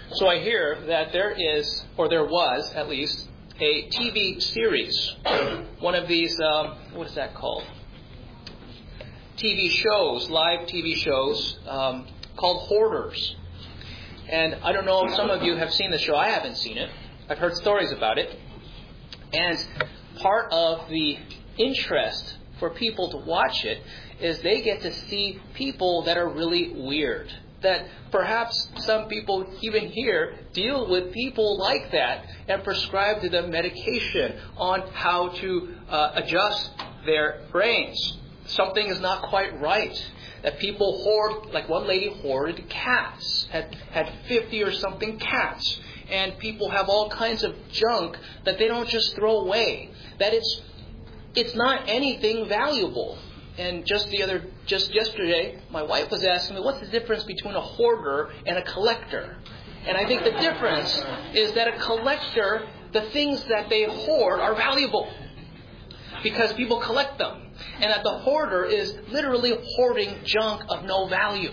So I hear that there is, or there was at least, a TV series. One of these, what is that called? TV shows, live TV shows, called Hoarders. And I don't know if some of you have seen the show. I haven't seen it. I've heard stories about it. And part of the interest for people to watch it is they get to see people that are really weird. That perhaps some people even here deal with people like that and prescribe to them medication on how to adjust their brains. Something is not quite right. That people hoard, like one lady hoarded cats, had 50 or something cats. And people have all kinds of junk that they don't just throw away. That it's not anything valuable. And just yesterday, my wife was asking me, what's the difference between a hoarder and a collector? And I think the difference is that a collector, the things that they hoard are valuable because people collect them. And that the hoarder is literally hoarding junk of no value.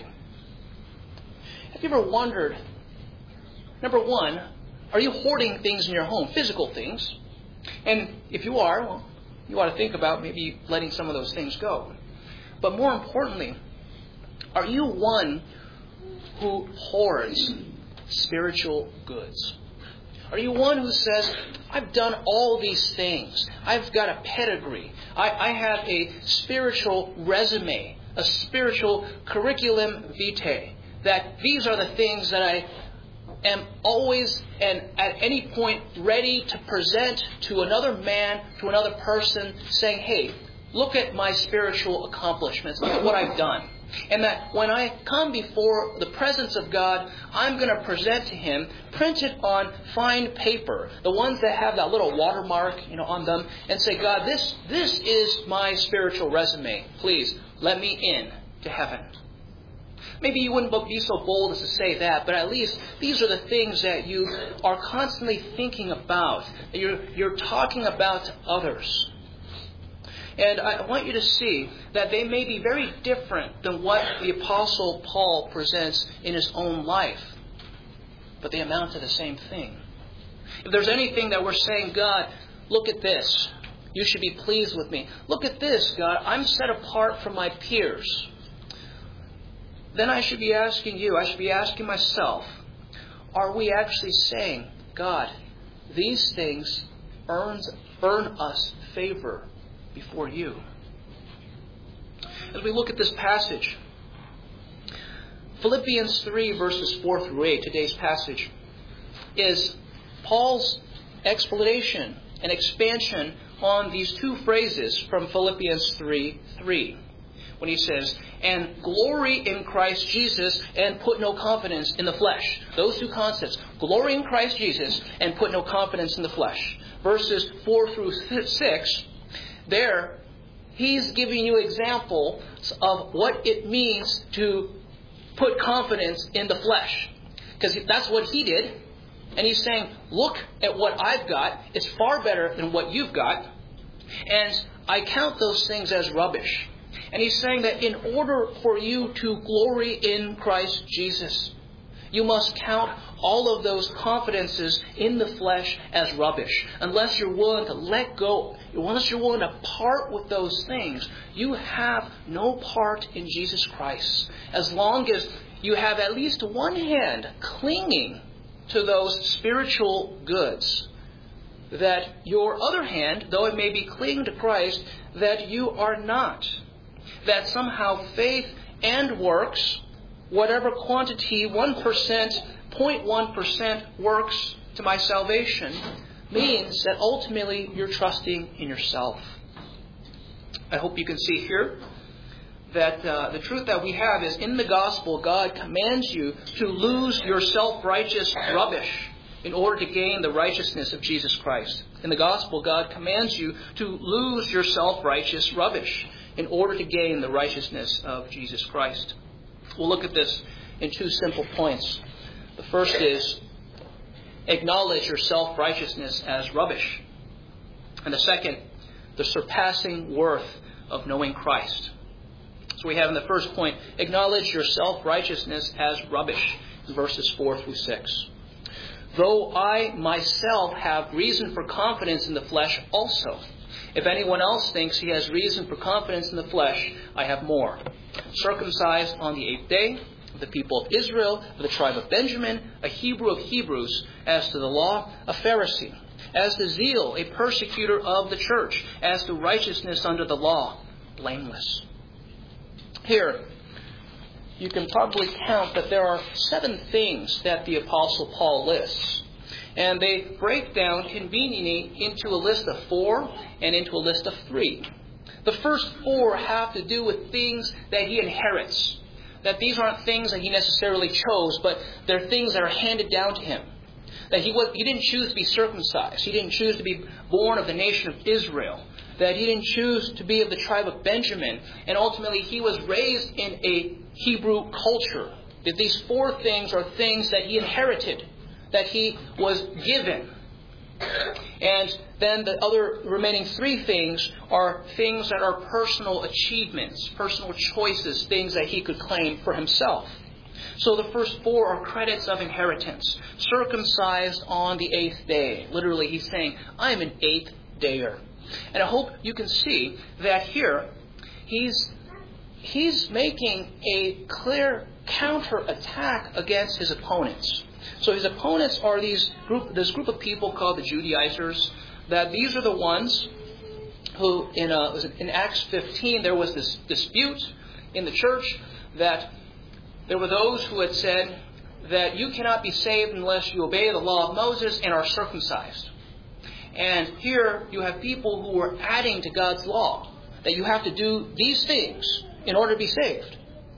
Have you ever wondered, number one, are you hoarding things in your home, physical things? And if you are, well, you ought to think about maybe letting some of those things go. But more importantly, are you one who hoards spiritual goods? Are you one who says, I've done all these things. I've got a pedigree. I have a spiritual resume, a spiritual curriculum vitae. That these are the things that I am always and at any point ready to present to another man, to another person, saying, hey, look at my spiritual accomplishments. Look at what I've done. And that when I come before the presence of God, I'm going to present to Him, printed on fine paper, the ones that have that little watermark, on them, and say, God, this is my spiritual resume. Please let me in to heaven. Maybe you wouldn't be so bold as to say that, but at least these are the things that you are constantly thinking about, that you're talking about to others. And I want you to see that they may be very different than what the Apostle Paul presents in his own life, but they amount to the same thing. If there's anything that we're saying, God, look at this. You should be pleased with me. Look at this, God. I'm set apart from my peers. Then I should be asking you, I should be asking myself, are we actually saying, God, these things earn us favor before you? As we look at this passage, Philippians 3 verses 4 through 8, today's passage, is Paul's explanation and expansion on these two phrases from Philippians 3:3. When he says, and glory in Christ Jesus and put no confidence in the flesh. Those two concepts, glory in Christ Jesus and put no confidence in the flesh. Verses 4 through 6, there he's giving you examples of what it means to put confidence in the flesh. Because that's what he did. And he's saying, look at what I've got. It's far better than what you've got. And I count those things as rubbish. And he's saying that in order for you to glory in Christ Jesus, you must count all of those confidences in the flesh as rubbish. Unless you're willing to let go, unless you're willing to part with those things, you have no part in Jesus Christ. As long as you have at least one hand clinging to those spiritual goods, that your other hand, though it may be clinging to Christ, that you are not. That somehow faith and works, whatever quantity, 1%, 0.1% works to my salvation, means that ultimately you're trusting in yourself. I hope you can see here that the truth that we have is in the gospel, God commands you to lose your self-righteous rubbish in order to gain the righteousness of Jesus Christ. In the gospel, God commands you to lose your self-righteous rubbish in order to gain the righteousness of Jesus Christ. We'll look at this in two simple points. The first is, acknowledge your self-righteousness as rubbish. And the second, the surpassing worth of knowing Christ. So we have in the first point, acknowledge your self-righteousness as rubbish, in verses 4 through 6. though I myself have reason for confidence in the flesh also. If anyone else thinks he has reason for confidence in the flesh, I have more. Circumcised on the 8th day, of the people of Israel, of the tribe of Benjamin, a Hebrew of Hebrews, as to the law, a Pharisee, as to zeal, a persecutor of the church, as to righteousness under the law, blameless. Here, you can probably count that there are 7 things that the Apostle Paul lists. And they break down conveniently into a list of 4 and into a list of 3. The first 4 have to do with things that he inherits. That these aren't things that he necessarily chose, but they're things that are handed down to him. That he didn't choose to be circumcised. He didn't choose to be born of the nation of Israel. That he didn't choose to be of the tribe of Benjamin. And ultimately he was raised in a Hebrew culture. That these 4 things are things that he inherited. That he was given. And then the other remaining 3 things are things that are personal achievements, personal choices, things that he could claim for himself. So the first 4 are credits of inheritance. Circumcised on the 8th day. Literally he's saying, I'm an 8th dayer. And I hope you can see that here he's making a clear counter-attack against his opponents. So his opponents are this group of people called the Judaizers. That these are the ones who, in Acts 15, there was this dispute in the church that there were those who had said that you cannot be saved unless you obey the law of Moses and are circumcised. And here you have people who are adding to God's law that you have to do these things in order to be saved.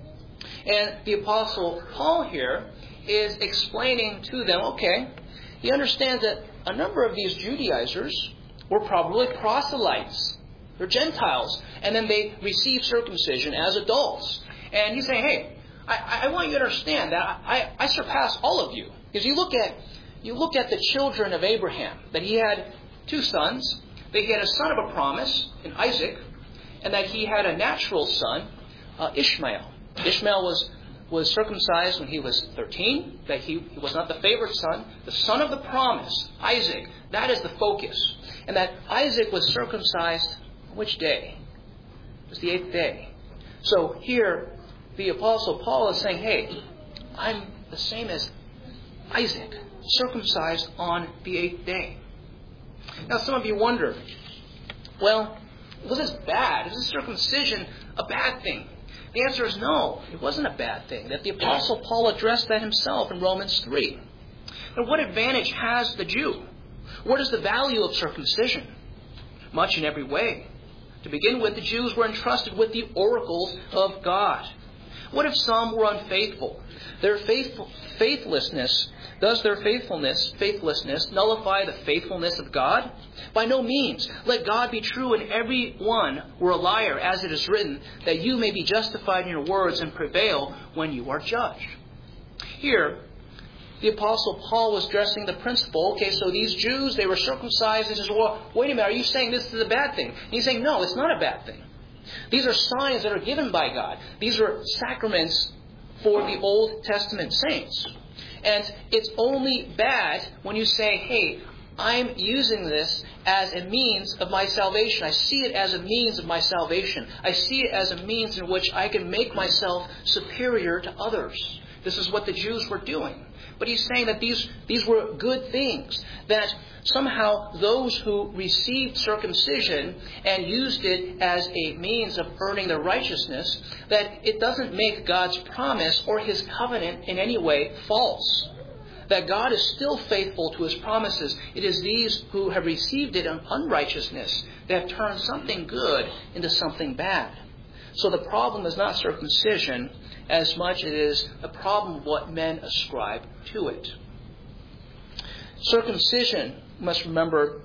And the Apostle Paul here is explaining to them, okay, he understands that a number of these Judaizers were probably proselytes. They're Gentiles. And then they received circumcision as adults. And he's saying, hey, I want you to understand that I surpass all of you. Because you look at the children of Abraham, that he had 2 sons, that he had a son of a promise in Isaac, and that he had a natural son, Ishmael. Ishmael was circumcised when he was 13, that he was not the favorite son. The son of the promise, Isaac, that is the focus. And that Isaac was circumcised on which day? It was the 8th day. So here, the Apostle Paul is saying, hey, I'm the same as Isaac, circumcised on the 8th day. Now some of you wonder, well, was this bad? Is this circumcision a bad thing? The answer is no, it wasn't a bad thing. That the Apostle Paul addressed that himself in Romans 3. And what advantage has the Jew? What is the value of circumcision? Much in every way. To begin with, the Jews were entrusted with the oracles of God. What if some were unfaithful? Their faithlessness, does their faithlessness nullify the faithfulness of God? By no means. Let God be true and every one were a liar, as it is written, that you may be justified in your words and prevail when you are judged. Here, the Apostle Paul was addressing the principle, okay, so these Jews, they were circumcised. He says, well, wait a minute, are you saying this is a bad thing? And he's saying, no, it's not a bad thing. These are signs that are given by God. These are sacraments for the Old Testament saints. And it's only bad when you say, hey, I'm using this as a means of my salvation. I see it as a means of my salvation. I see it as a means in which I can make myself superior to others. This is what the Jews were doing. But he's saying that these were good things. That somehow those who received circumcision and used it as a means of earning their righteousness, that it doesn't make God's promise or His covenant in any way false. That God is still faithful to His promises. It is these who have received it in unrighteousness that have turned something good into something bad. So the problem is not circumcision as much as it is a problem of what men ascribe to it. Circumcision, you must remember,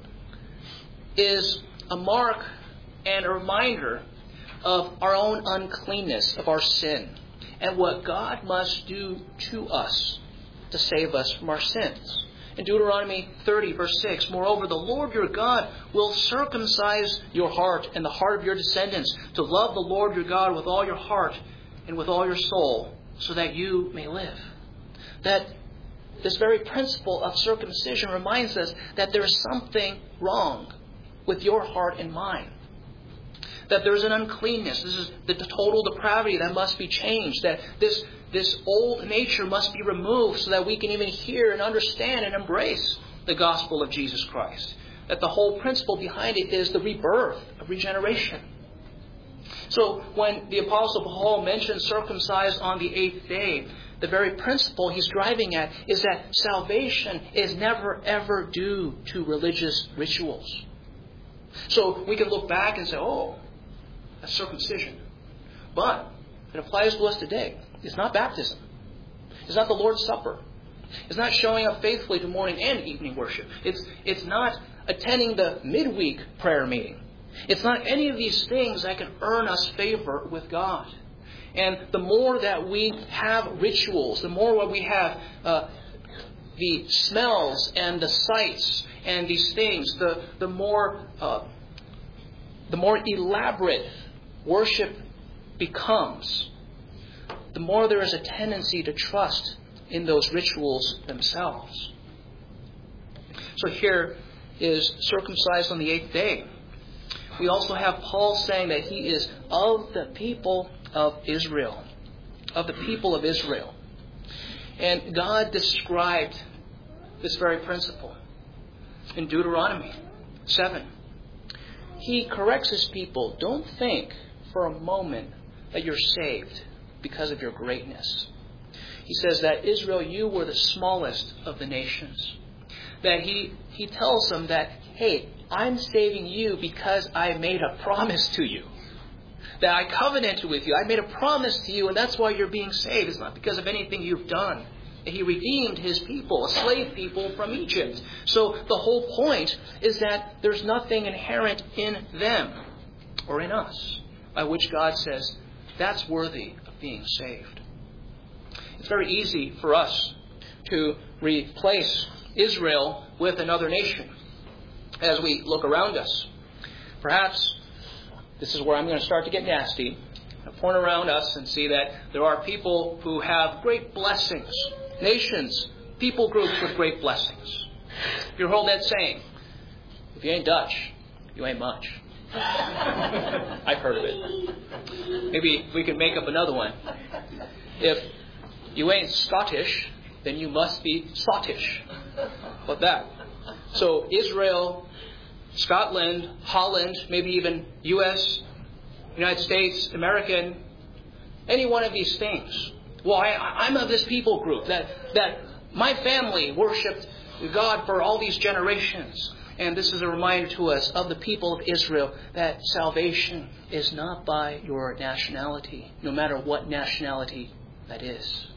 is a mark and a reminder of our own uncleanness, of our sin, and what God must do to us to save us from our sins. In Deuteronomy 30, verse 6, moreover, the Lord your God will circumcise your heart and the heart of your descendants to love the Lord your God with all your heart and with all your soul, so that you may live. That this very principle of circumcision reminds us that there's something wrong with your heart and mind. That there's an uncleanness. This is the total depravity that must be changed. That this old nature must be removed so that we can even hear and understand and embrace the gospel of Jesus Christ. That the whole principle behind it is the rebirth of regeneration. So when the Apostle Paul mentions circumcised on the 8th day, the very principle he's driving at is that salvation is never ever due to religious rituals. So we can look back and say, oh, that's circumcision. But it applies to us today. It's not baptism. It's not the Lord's Supper. It's not showing up faithfully to morning and evening worship. It's not attending the midweek prayer meeting. It's not any of these things that can earn us favor with God. And the more that we have rituals, the more we have the smells and the sights and these things, the more elaborate worship becomes, the more there is a tendency to trust in those rituals themselves. So here is circumcised on the 8th day. We also have Paul saying that he is of the people of Israel. Of the people of Israel. And God described this very principle in Deuteronomy 7. He corrects his people. Don't think for a moment that you're saved because of your greatness. He says that Israel, you were the smallest of the nations. That he tells them that, hey, I'm saving you because I made a promise to you. That I covenanted with you. I made a promise to you, and that's why you're being saved. It's not because of anything you've done. He redeemed his people, a slave people, from Egypt. So the whole point is that there's nothing inherent in them or in us by which God says that's worthy of being saved. It's very easy for us to replace Israel with another nation as we look around us. Perhaps this is where I'm going to start to get nasty. I'll point around us and see that there are people who have great blessings. Nations, people groups with great blessings. You heard that saying, if you ain't Dutch, you ain't much. I've heard of it. Maybe we could make up another one. If you ain't Scottish, then you must be sottish. What that? So Israel, Scotland, Holland, maybe even U.S., United States, American, any one of these things. Well, I'm of this people group that my family worshipped God for all these generations. And this is a reminder to us of the people of Israel that salvation is not by your nationality, no matter what nationality that is.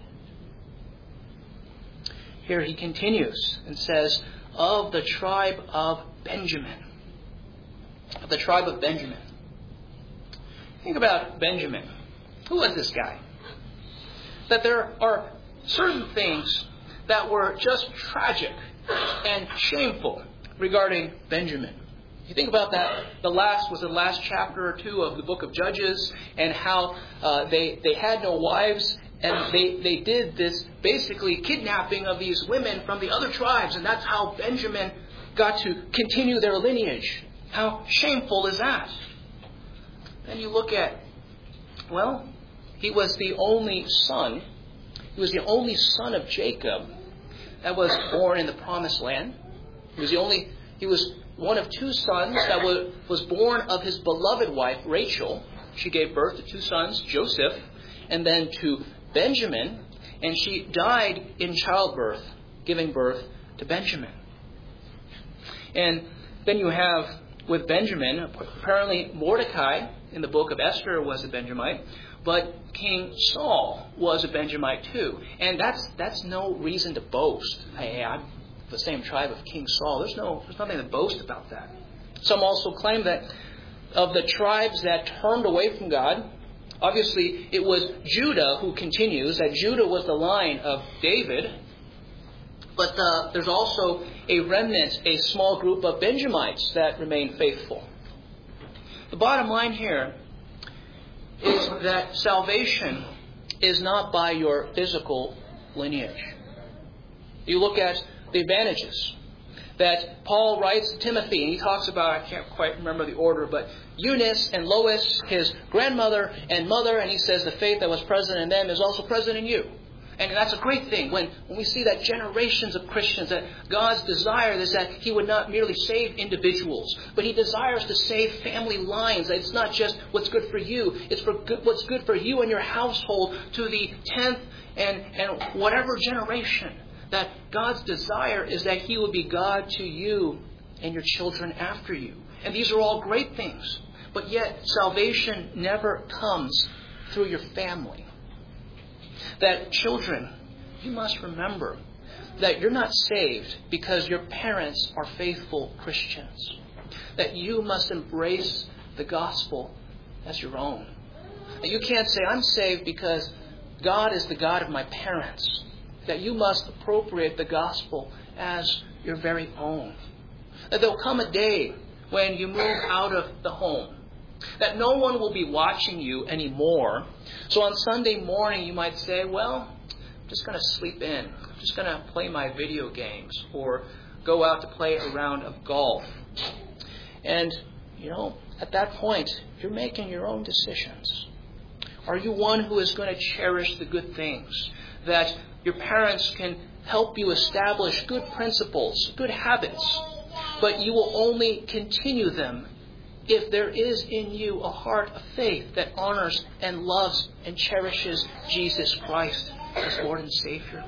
Here he continues and says, of the tribe of Benjamin. Of the tribe of Benjamin. Think about Benjamin. Who was this guy? That there are certain things that were just tragic and shameful regarding Benjamin. You think about that, the last chapter or two of the book of Judges, and how they had no wives, and they did this basically kidnapping of these women from the other tribes, and that's how Benjamin got to continue their lineage. How shameful is that? Then you look at, well, he was the only son. He was the only son of Jacob that was born in the Promised Land. He was one of two sons that was born of his beloved wife, Rachel. She gave birth to two sons, Joseph, and then to Benjamin. And she died in childbirth, giving birth to Benjamin. And then you have with Benjamin, apparently Mordecai in the book of Esther was a Benjamite, but King Saul was a Benjamite too. And that's no reason to boast. Hey, I'm the same tribe of King Saul. There's nothing to boast about that. Some also claim that of the tribes that turned away from God, obviously it was Judah who continues, that Judah was the line of David. But there's also a remnant, a small group of Benjamites that remain faithful. The bottom line here is that salvation is not by your physical lineage. You look at the advantages that Paul writes to Timothy, and he talks about, I can't quite remember the order, but Eunice and Lois, his grandmother and mother, and he says the faith that was present in them is also present in you. And that's a great thing when we see that generations of Christians, that God's desire is that He would not merely save individuals, but He desires to save family lines. That it's not just what's good for you, it's for what's good for you and your household to the 10th and whatever generation. That God's desire is that He would be God to you and your children after you. And these are all great things. But yet, salvation never comes through your family. That children, you must remember that you're not saved because your parents are faithful Christians. That you must embrace the gospel as your own. That you can't say, I'm saved because God is the God of my parents. That you must appropriate the gospel as your very own. That there will come a day when you move out of the home. That no one will be watching you anymore. So on Sunday morning you might say, well, I'm just going to sleep in. I'm just going to play my video games or go out to play a round of golf. And, at that point, you're making your own decisions. Are you one who is going to cherish the good things? That your parents can help you establish good principles, good habits, but you will only continue them if there is in you a heart of faith that honors and loves and cherishes Jesus Christ as Lord and Savior.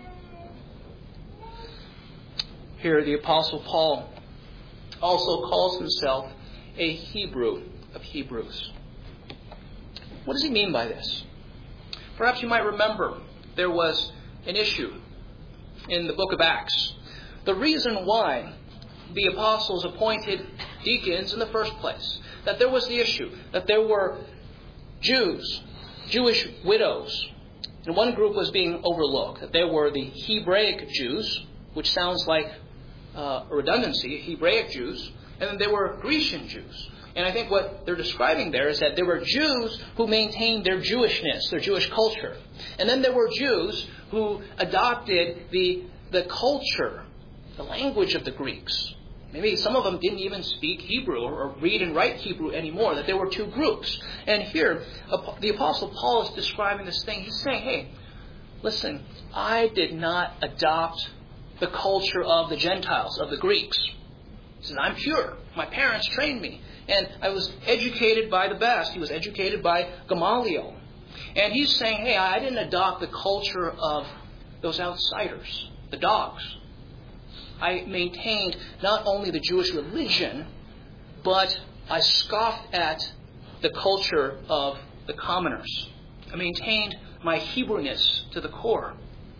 Here the Apostle Paul also calls himself a Hebrew of Hebrews. What does he mean by this? Perhaps you might remember there was an issue in the book of Acts. The reason why the apostles appointed deacons in the first place, that there was the issue, that there were Jews, Jewish widows, and one group was being overlooked, that there were the Hebraic Jews, which sounds like a redundancy, Hebraic Jews, and then there were Grecian Jews. And I think what they're describing there is that there were Jews who maintained their Jewishness, their Jewish culture. And then there were Jews who adopted the culture, the language of the Greeks. Maybe some of them didn't even speak Hebrew or read and write Hebrew anymore, that there were two groups. And here, the Apostle Paul is describing this thing. He's saying, hey, listen, I did not adopt the culture of the Gentiles, of the Greeks. He says, I'm pure. My parents trained me. And I was educated by the best. He was educated by Gamaliel. And he's saying, hey, I didn't adopt the culture of those outsiders, the dogs. I maintained not only the Jewish religion, but I scoffed at the culture of the commoners. I maintained my Hebrewness to the core.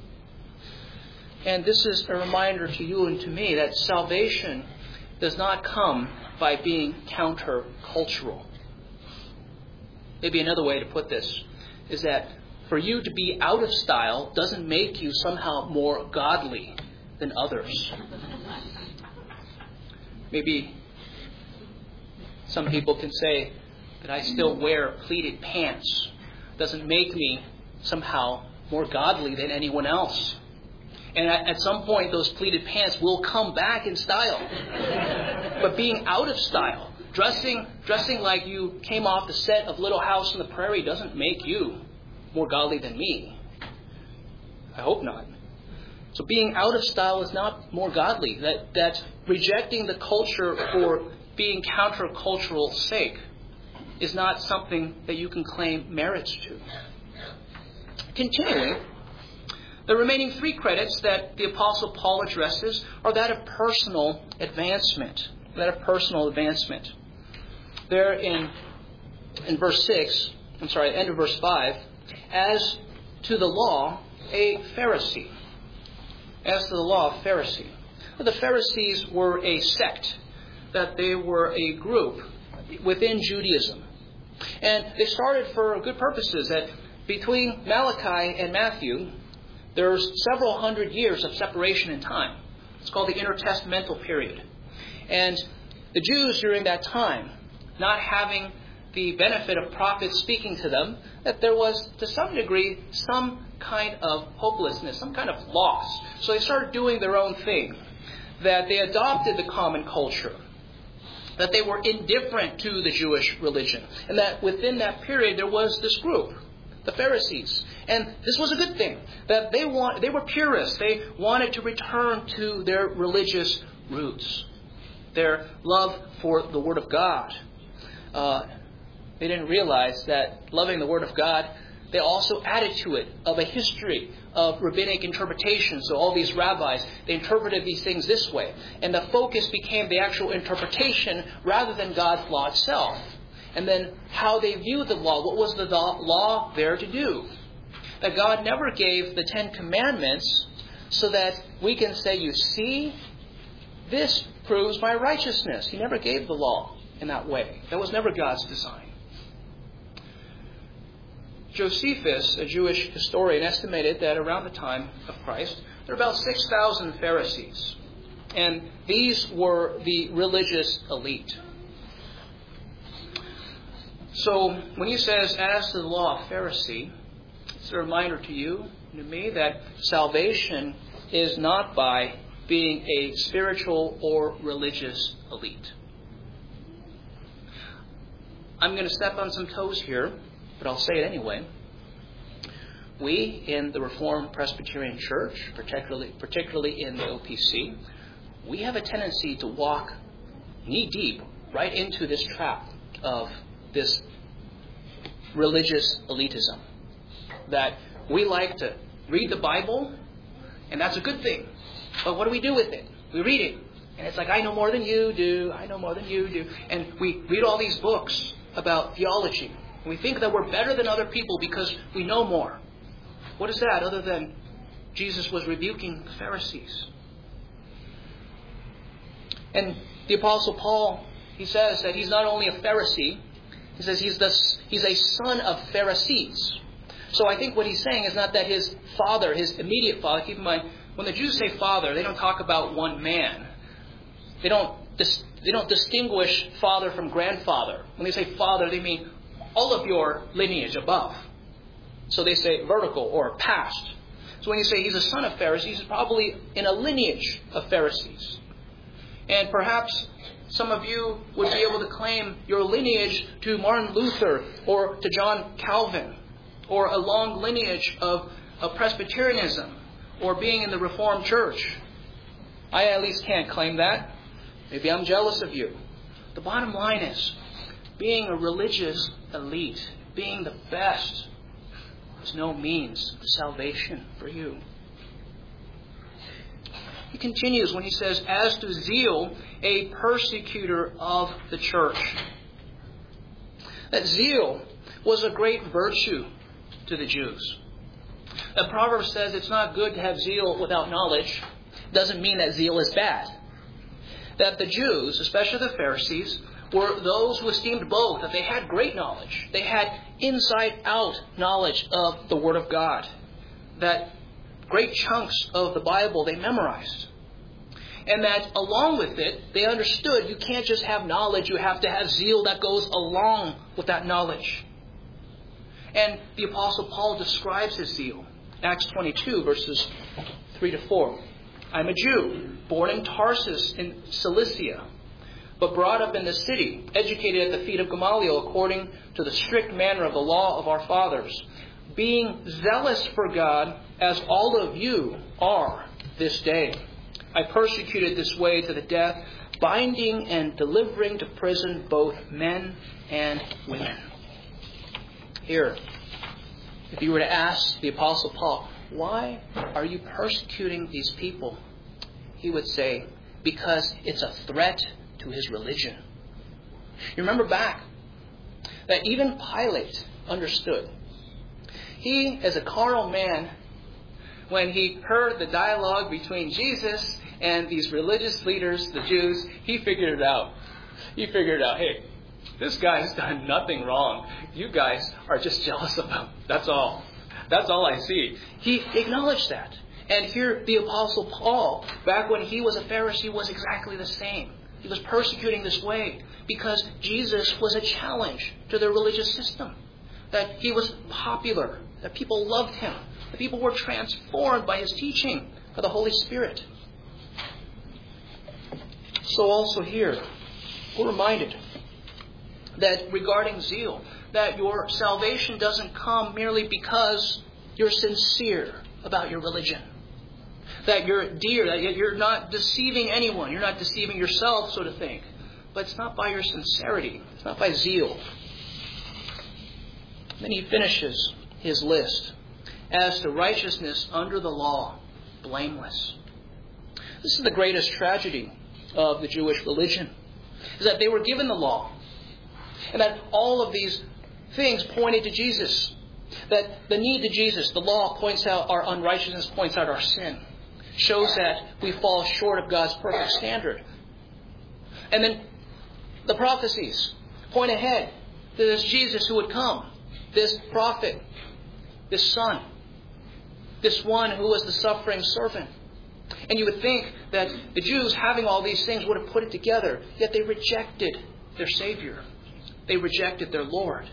And this is a reminder to you and to me that salvation does not come by being counter-cultural. Maybe another way to put this is that for you to be out of style doesn't make you somehow more godly than others. Maybe some people can say that I still wear pleated pants. Doesn't make me somehow more godly than anyone else. And at some point, those pleated pants will come back in style. But being out of style, dressing like you came off the set of Little House on the Prairie doesn't make you more godly than me. I hope not. So being out of style is not more godly. That rejecting the culture for being countercultural sake is not something that you can claim merits to. Continuing, the remaining three credits that the Apostle Paul addresses are that of personal advancement. There in verse 6, end of verse 5, as to the law, a Pharisee. As to the law, a Pharisee. The Pharisees were a sect, that they were a group within Judaism. And they started for good purposes, that between Malachi and Matthew, there's several hundred years of separation in time. It's called the intertestamental period. And the Jews during that time, not having the benefit of prophets speaking to them, that there was, to some degree, some kind of hopelessness, some kind of loss. So they started doing their own thing. That they adopted the common culture. That they were indifferent to the Jewish religion. And that within that period there was this group, the Pharisees. And this was a good thing. That they were purists. They wanted to return to their religious roots. Their love for the Word of God. They didn't realize that loving the Word of God, they also added to it of a history of rabbinic interpretation. So all these rabbis, they interpreted these things this way. And the focus became the actual interpretation rather than God's law itself. And then how they viewed the law. What was the law there to do? That God never gave the 10 Commandments so that we can say, you see, this proves my righteousness. He never gave the law in that way. That was never God's design. Josephus, a Jewish historian, estimated that around the time of Christ, there were about 6,000 Pharisees. And these were the religious elite. So when he says, as to the law of Pharisee, it's a reminder to you and to me that salvation is not by being a spiritual or religious elite. I'm going to step on some toes here, but I'll say it anyway. We in the Reformed Presbyterian Church, particularly in the OPC, we have a tendency to walk knee-deep right into this trap of this religious elitism. That we like to read the Bible, and that's a good thing. But what do we do with it? We read it. And it's like, I know more than you do. I know more than you do. And we read all these books about theology. And we think that we're better than other people because we know more. What is that other than Jesus was rebuking the Pharisees? And the Apostle Paul, he says that he's not only a Pharisee, he says he's a son of Pharisees. So I think what he's saying is not that his father, his immediate father, keep in mind, when the Jews say father, they don't talk about one man. They don't distinguish father from grandfather. When they say father, they mean all of your lineage above. So they say vertical or past. So when you say he's a son of Pharisees, he's probably in a lineage of Pharisees. And perhaps some of you would be able to claim your lineage to Martin Luther or to John Calvin, or a long lineage of Presbyterianism, or being in the Reformed Church. I at least can't claim that. Maybe I'm jealous of you. The bottom line is, being a religious elite, being the best, is no means of salvation for you. He continues when he says, as to zeal, a persecutor of the church. That zeal was a great virtue to the Jews. The proverb says it's not good to have zeal without knowledge. Doesn't mean that zeal is bad. That the Jews, especially the Pharisees, were those who esteemed both, that they had great knowledge. They had inside-out knowledge of the Word of God. That great chunks of the Bible they memorized. And that along with it, they understood you can't just have knowledge, you have to have zeal that goes along with that knowledge. And the Apostle Paul describes his zeal. Acts 22, verses 3 to 4. I'm a Jew, born in Tarsus in Cilicia, but brought up in the city, educated at the feet of Gamaliel according to the strict manner of the law of our fathers, being zealous for God as all of you are this day. I persecuted this way to the death, binding and delivering to prison both men and women. Here, if you were to ask the Apostle Paul, why are you persecuting these people? He would say, because it's a threat to his religion. You remember back that even Pilate understood. He, as a carnal man, when he heard the dialogue between Jesus and these religious leaders, the Jews, he figured it out. He figured out, hey, this guy's done nothing wrong. You guys are just jealous of him. That's all. That's all I see. He acknowledged that. And here the Apostle Paul, back when he was a Pharisee, was exactly the same. He was persecuting this way because Jesus was a challenge to their religious system. That he was popular. That people loved him. The people were transformed by His teaching, by the Holy Spirit. So also here, we're reminded that regarding zeal, that your salvation doesn't come merely because you're sincere about your religion. That you're dear, that you're not deceiving anyone, you're not deceiving yourself, so to think. But it's not by your sincerity, it's not by zeal. Then he finishes his list. As to righteousness under the law, blameless. This is the greatest tragedy of the Jewish religion, is that they were given the law, and that all of these things pointed to Jesus. That the need to Jesus, the law points out our unrighteousness, points out our sin, shows that we fall short of God's perfect standard. And then the prophecies point ahead to this Jesus who would come, this prophet, this Son, this one who was the suffering servant. And you would think that the Jews, having all these things, would have put it together, yet they rejected their Savior. They rejected their Lord.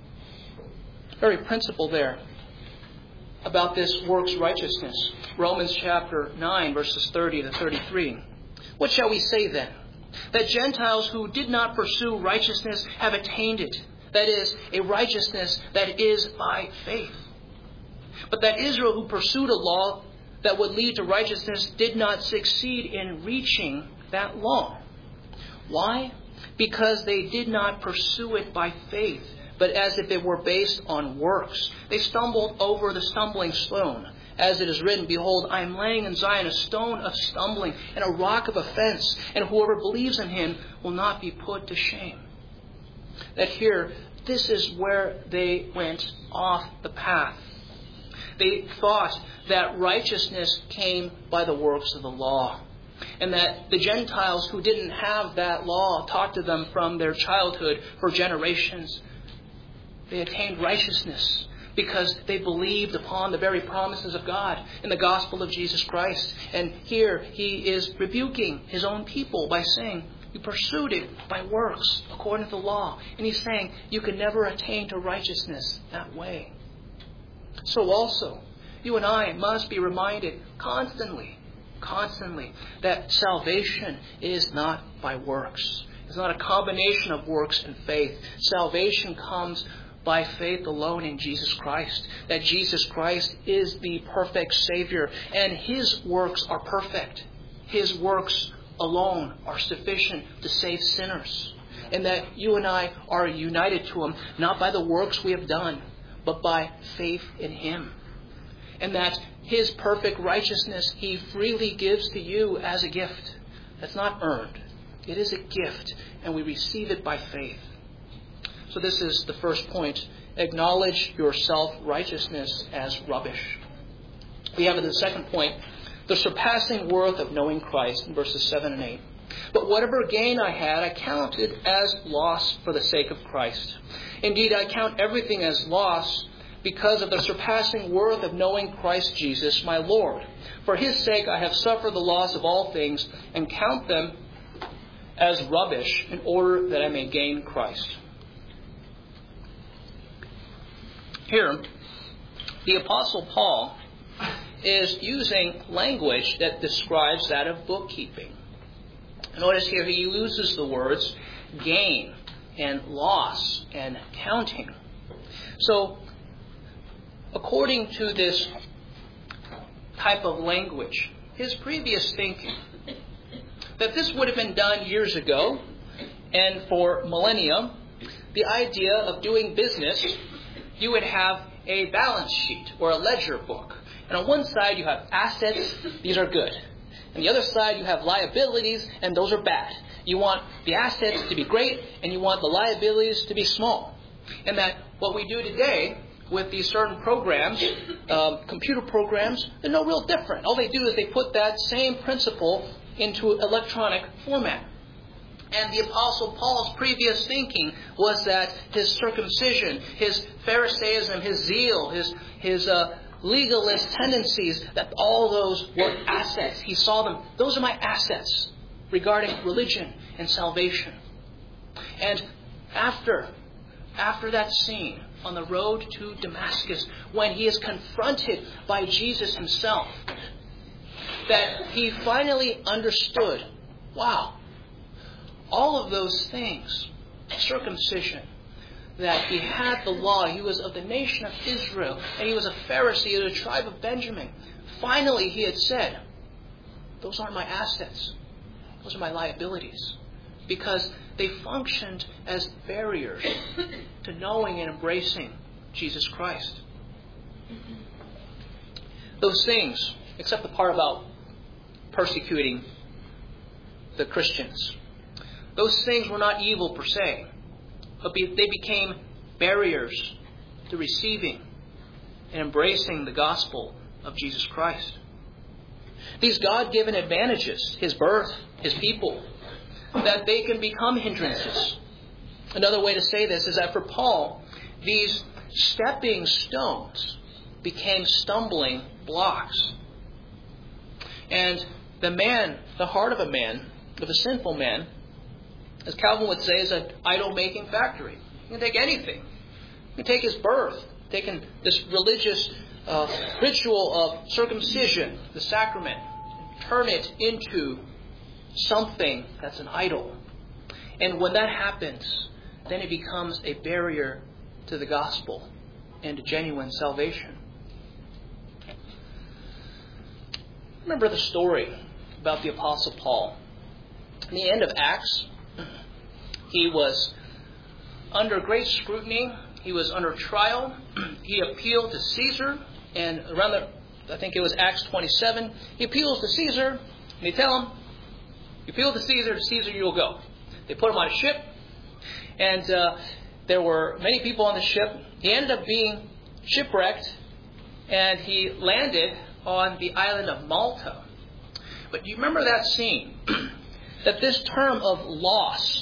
Very principle there about this works righteousness. Romans chapter 9, verses 30 to 33. What shall we say then? That Gentiles who did not pursue righteousness have attained it. That is, a righteousness that is by faith. But that Israel who pursued a law that would lead to righteousness did not succeed in reaching that law. Why? Because they did not pursue it by faith, but as if it were based on works. They stumbled over the stumbling stone. As it is written, behold, I am laying in Zion a stone of stumbling and a rock of offense, and whoever believes in him will not be put to shame. That here, this is where they went off the path. They thought that righteousness came by the works of the law, and that the Gentiles who didn't have that law taught to them from their childhood for generations, they attained righteousness because they believed upon the very promises of God in the gospel of Jesus Christ. And here he is rebuking his own people by saying, you pursued it by works according to the law. And he's saying you can never attain to righteousness that way. So also, you and I must be reminded constantly, that salvation is not by works. It's not a combination of works and faith. Salvation comes by faith alone in Jesus Christ. That Jesus Christ is the perfect Savior, and His works are perfect. His works alone are sufficient to save sinners. And that you and I are united to Him, not by the works we have done, but by faith in Him. And that His perfect righteousness He freely gives to you as a gift. That's not earned. It is a gift, and we receive it by faith. So this is the first point. Acknowledge your self-righteousness as rubbish. We have the second point, the surpassing worth of knowing Christ in verses 7 and 8. But whatever gain I had, I counted as loss for the sake of Christ. Indeed, I count everything as loss because of the surpassing worth of knowing Christ Jesus, my Lord. For His sake I have suffered the loss of all things and count them as rubbish in order that I may gain Christ. Here, the Apostle Paul is using language that describes that of bookkeeping. Notice here he uses the words gain and loss and counting. So, according to this type of language, his previous thinking, that this would have been done years ago, and for millennia, the idea of doing business, you would have a balance sheet or a ledger book. And on one side you have assets, these are good. On the other side you have liabilities, and those are bad. You want the assets to be great, and you want the liabilities to be small. And that what we do today with these certain programs, computer programs, they're no real different. All they do is they put that same principle into electronic format. And the Apostle Paul's previous thinking was that his circumcision, his Pharisaism, his zeal, his legalist tendencies, that all those were assets. He saw them. Those are my assets regarding religion and salvation. And after that scene, on the road to Damascus, when he is confronted by Jesus himself, that he finally understood, wow, all of those things, circumcision, that he had the law, he was of the nation of Israel, and he was a Pharisee of the tribe of Benjamin. Finally, he had said, those aren't my assets. Those are my liabilities. Because they functioned as barriers to knowing and embracing Jesus Christ. Those things, except the part about persecuting the Christians, those things were not evil per se, but they became barriers to receiving and embracing the gospel of Jesus Christ. These God-given advantages, his birth, his people, that they can become hindrances. Another way to say this is that for Paul, these stepping stones became stumbling blocks. And the heart of a sinful man, as Calvin would say, is an idol-making factory. You can take anything. You can take his birth, taking this religious ritual of circumcision, the sacrament, and turn it into something that's an idol. And when that happens, then it becomes a barrier to the gospel and to genuine salvation. Remember the story about the Apostle Paul. In the end of Acts, he was under great scrutiny. He was under trial. He appealed to Caesar. And I think it was Acts 27, he appeals to Caesar. And they tell him, you appeal to Caesar you'll go. They put him on a ship. And there were many people on the ship. He ended up being shipwrecked. And he landed on the island of Malta. But do you remember that scene? That this term of loss,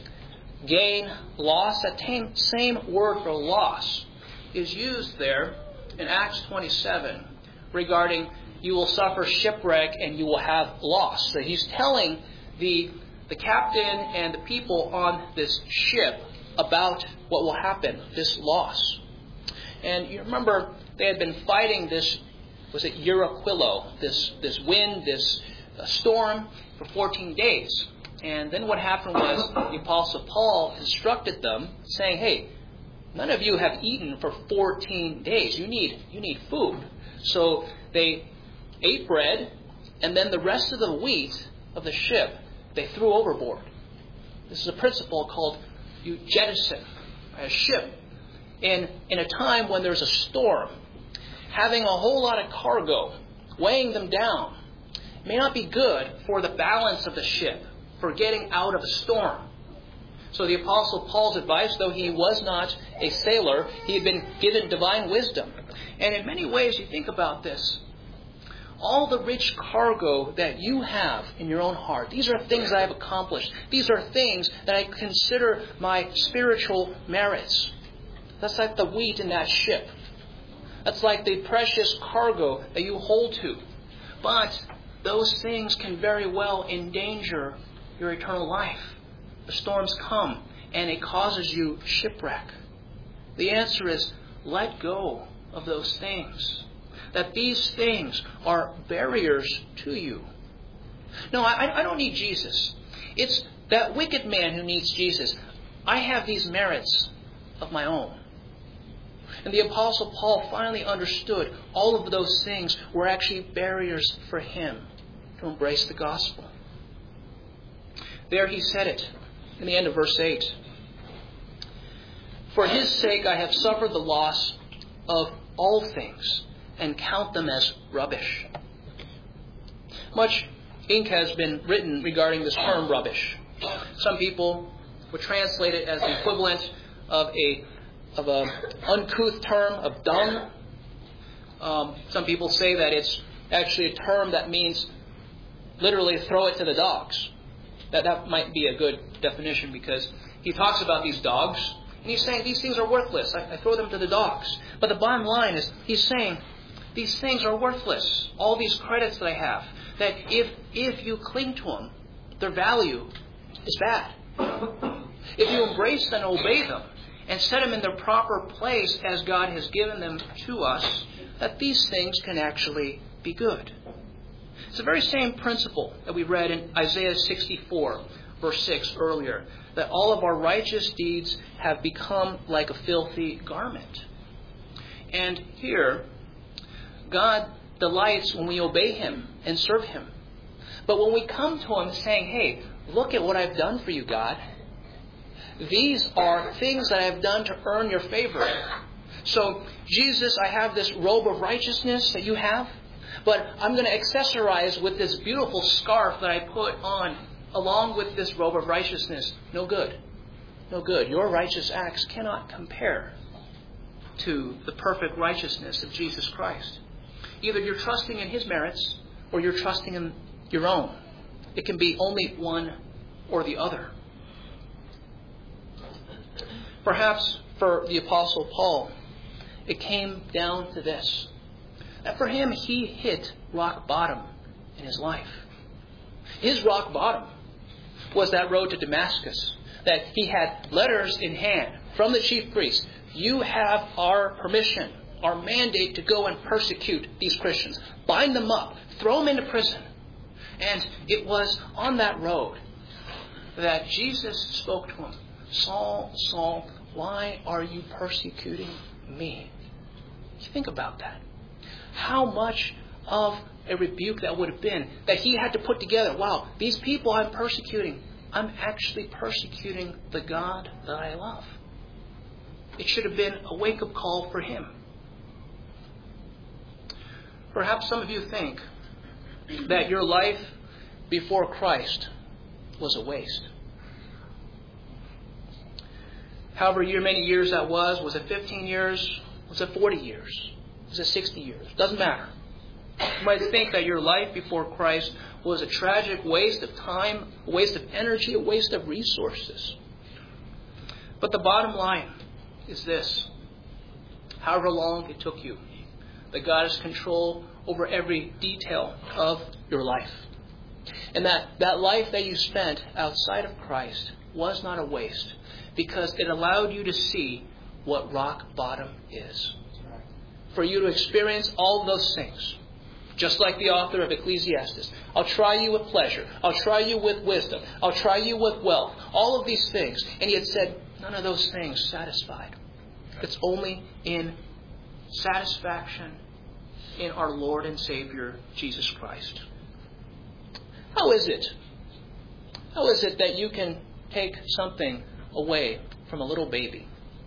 gain, loss, that same word for loss is used there in Acts 27 regarding you will suffer shipwreck and you will have loss. So he's telling the captain and the people on this ship about what will happen, this loss. And you remember they had been fighting this, was it Euraquilo, this wind, this storm for 14 days. And then what happened was the Apostle Paul instructed them, saying, hey, none of you have eaten for 14 days. You need food. So they ate bread, and then the rest of the wheat of the ship they threw overboard. This is a principle called you jettison a ship in a time when there's a storm. Having a whole lot of cargo weighing them down may not be good for the balance of the ship, for getting out of a storm. So the Apostle Paul's advice, though he was not a sailor, he had been given divine wisdom. And in many ways, you think about this. All the rich cargo that you have in your own heart, these are things I have accomplished. These are things that I consider my spiritual merits. That's like the wheat in that ship. That's like the precious cargo that you hold to. But those things can very well endanger your eternal life. The storms come and it causes you shipwreck. The answer is let go of those things. That these things are barriers to you. No, I don't need Jesus. It's that wicked man who needs Jesus. I have these merits of my own. And the Apostle Paul finally understood all of those things were actually barriers for him to embrace the gospel. There he said it in the end of verse 8. For his sake I have suffered the loss of all things and count them as rubbish. Much ink has been written regarding this term rubbish. Some people would translate it as the equivalent of an uncouth term of dung. Some people say that it's actually a term that means literally throw it to the dogs. That might be a good definition because he talks about these dogs and he's saying these things are worthless. I throw them to the dogs. But the bottom line is he's saying these things are worthless. All these credits that I have, that if you cling to them, their value is bad. If you embrace and obey them, and set them in their proper place as God has given them to us, that these things can actually be good. It's the very same principle that we read in Isaiah 64, verse 6 earlier, that all of our righteous deeds have become like a filthy garment. And here, God delights when we obey Him and serve Him. But when we come to Him saying, hey, look at what I've done for you, God. These are things that I've done to earn your favor. So, Jesus, I have this robe of righteousness that you have, but I'm going to accessorize with this beautiful scarf that I put on along with this robe of righteousness. No good. No good. Your righteous acts cannot compare to the perfect righteousness of Jesus Christ. Either you're trusting in His merits or you're trusting in your own. It can be only one or the other. Perhaps for the Apostle Paul, it came down to this. That for him, he hit rock bottom in his life. His rock bottom was that road to Damascus. That he had letters in hand from the chief priests. You have our permission, our mandate to go and persecute these Christians. Bind them up. Throw them into prison. And it was on that road that Jesus spoke to him. Saul, Saul, why are you persecuting me? Think about that. How much of a rebuke that would have been that he had to put together. Wow, these people I'm persecuting, I'm actually persecuting the God that I love. It should have been a wake-up call for him. Perhaps some of you think that your life before Christ was a waste. However many years that was it 15 years? Was it 40 years? Was it 60 years? Doesn't matter. You might think that your life before Christ was a tragic waste of time, a waste of energy, a waste of resources. But the bottom line is this. However long it took you, that God has control over every detail of your life. And that life that you spent outside of Christ was not a waste, because it allowed you to see what rock bottom is. For you to experience all of those things. Just like the author of Ecclesiastes. I'll try you with pleasure. I'll try you with wisdom. I'll try you with wealth. All of these things. And he had said, none of those things satisfied. It's only in satisfaction in our Lord and Savior, Jesus Christ. How is it? How is it that you can take something away from a little baby?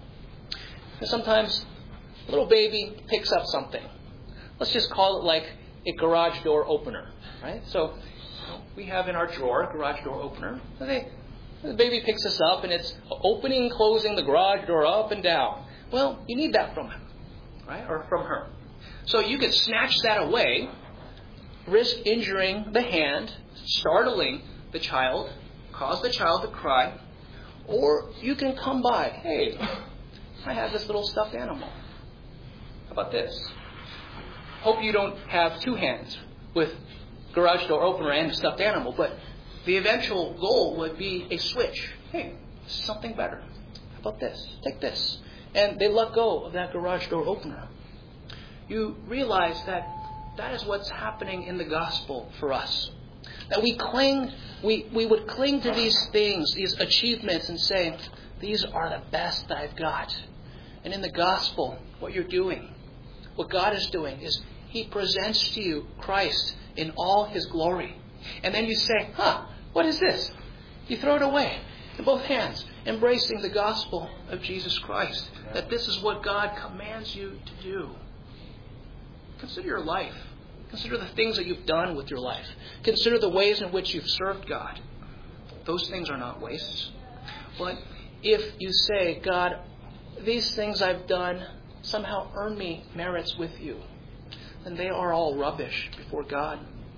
And sometimes a little baby picks up something. Let's just call it like a garage door opener, right? So we have in our drawer a garage door opener. The baby picks this up and it's opening and closing the garage door up and down. Well, you need that from him, right? Or from her. So you could snatch that away, risk injuring the hand, startling the child, cause the child to cry, or you can come by, hey, I have this little stuffed animal. How about this? Hope you don't have two hands with garage door opener and stuffed animal, but the eventual goal would be a switch. Hey, something better. How about this? Take this. And they let go of that garage door opener. You realize that that is what's happening in the gospel for us. That we would cling to these things, these achievements, and say, these are the best that I've got. And in the gospel, what you're doing, what God is doing, is He presents to you Christ in all His glory. And then you say, what is this? You throw it away in both hands, embracing the gospel of Jesus Christ. That this is what God commands you to do. Consider your life. Consider the things that you've done with your life. Consider the ways in which you've served God. Those things are not wastes. But if you say, God, these things I've done somehow earn me merits with you, then they are all rubbish before God.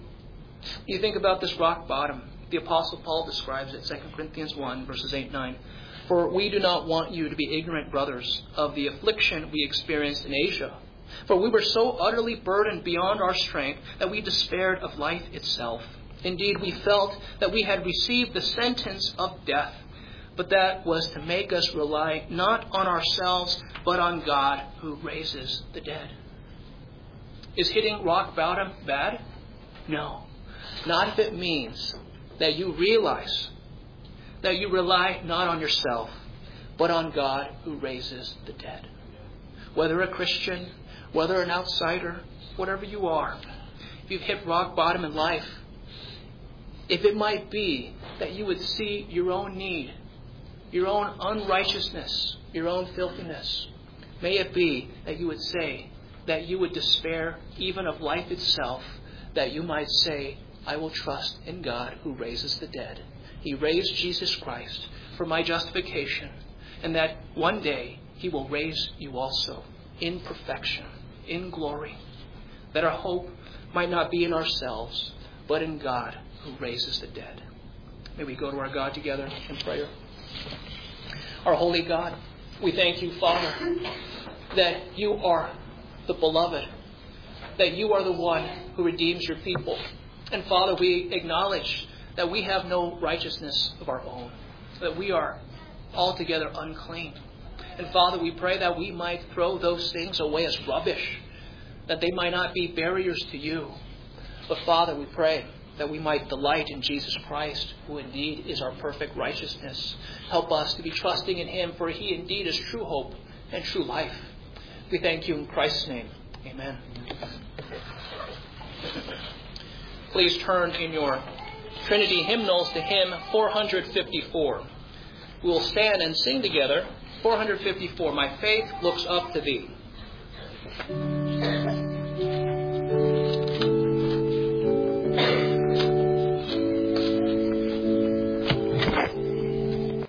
You think about this rock bottom. The Apostle Paul describes it, 2 Corinthians 1, verses 8-9. For we do not want you to be ignorant, brothers, of the affliction we experienced in Asia. For we were so utterly burdened beyond our strength that we despaired of life itself. Indeed, we felt that we had received the sentence of death. but that was to make us rely not on ourselves, but on God who raises the dead. Is hitting rock bottom bad? No. Not if it means that you realize that you rely not on yourself, but on God who raises the dead. Whether a Christian, whether an outsider, whatever you are, if you've hit rock bottom in life, if it might be that you would see your own need, your own unrighteousness, your own filthiness, may it be that you would say, that you would despair even of life itself, that you might say, I will trust in God who raises the dead. He raised Jesus Christ for my justification, and that one day He will raise you also in perfection, in glory, that our hope might not be in ourselves, but in God who raises the dead. May we go to our God together in prayer. Our holy God, we thank you, Father, that you are the beloved, that you are the one who redeems your people. And Father, we acknowledge that we have no righteousness of our own, that we are altogether unclean. And Father, we pray that we might throw those things away as rubbish, that they might not be barriers to you. But Father, we pray that we might delight in Jesus Christ, who indeed is our perfect righteousness. Help us to be trusting in Him, for He indeed is true hope and true life. We thank you in Christ's name. Amen. Please turn in your Trinity hymnals to hymn 454. We will stand and sing together 454, My Faith Looks Up to Thee.